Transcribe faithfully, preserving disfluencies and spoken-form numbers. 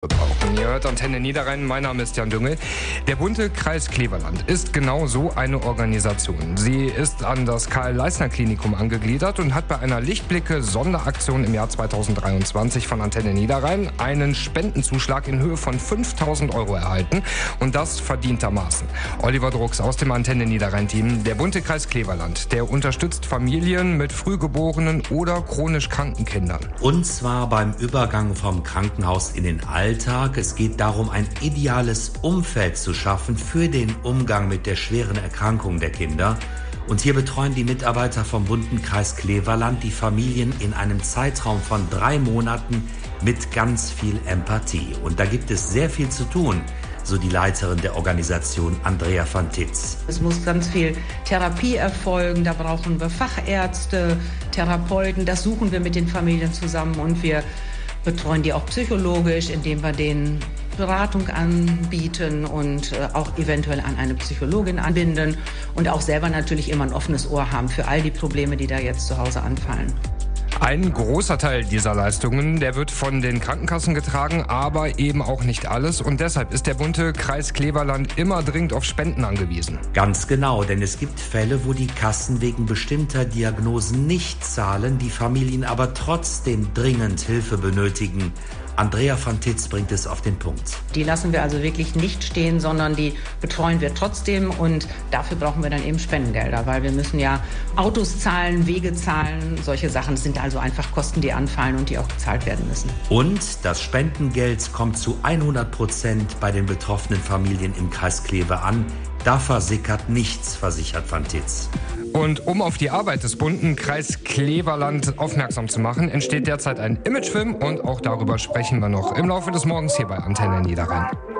Brauchen. Ihr hört Antenne Niederrhein, mein Name ist Jan Düngel. Der bunte Kreis Kleverland ist genau so eine Organisation. Sie ist an das Karl-Leistner-Klinikum angegliedert und hat bei einer Lichtblicke-Sonderaktion im Jahr zweitausenddreiundzwanzig von Antenne Niederrhein einen Spendenzuschlag in Höhe von fünftausend Euro erhalten und das verdientermaßen. Oliver Drucks aus dem Antenne Niederrhein-Team. Der bunte Kreis Kleverland, der unterstützt Familien mit frühgeborenen oder chronisch kranken Kindern. Und zwar beim Übergang vom Krankenhaus in den Alltag. Es geht darum, ein ideales Umfeld zu schaffen für den Umgang mit der schweren Erkrankung der Kinder. Und hier betreuen die Mitarbeiter vom bunten Kreis Kleverland die Familien in einem Zeitraum von drei Monaten mit ganz viel Empathie. Und da gibt es sehr viel zu tun, so die Leiterin der Organisation, Andrea van Titz. Es muss ganz viel Therapie erfolgen, da brauchen wir Fachärzte, Therapeuten, das suchen wir mit den Familien zusammen und wir betreuen die auch psychologisch, indem wir denen Beratung anbieten und auch eventuell an eine Psychologin anbinden und auch selber natürlich immer ein offenes Ohr haben für all die Probleme, die da jetzt zu Hause anfallen. Ein großer Teil dieser Leistungen, der wird von den Krankenkassen getragen, aber eben auch nicht alles. Und deshalb ist der bunte Kreis Kleverland immer dringend auf Spenden angewiesen. Ganz genau, denn es gibt Fälle, wo die Kassen wegen bestimmter Diagnosen nicht zahlen, die Familien aber trotzdem dringend Hilfe benötigen. Andrea van Titz bringt es auf den Punkt. Die lassen wir also wirklich nicht stehen, sondern die betreuen wir trotzdem und dafür brauchen wir dann eben Spendengelder, weil wir müssen ja Autos zahlen, Wege zahlen, solche Sachen. Das sind also einfach Kosten, die anfallen und die auch gezahlt werden müssen. Und das Spendengeld kommt zu hundert Prozent bei den betroffenen Familien im Kreis Kleve an. Da versickert nichts, versichert van Titz. Und um auf die Arbeit des bunten Kreis Kleverland aufmerksam zu machen, entsteht derzeit ein Imagefilm und auch darüber sprechen wir noch im Laufe des Morgens hier bei Antenne Niederrhein.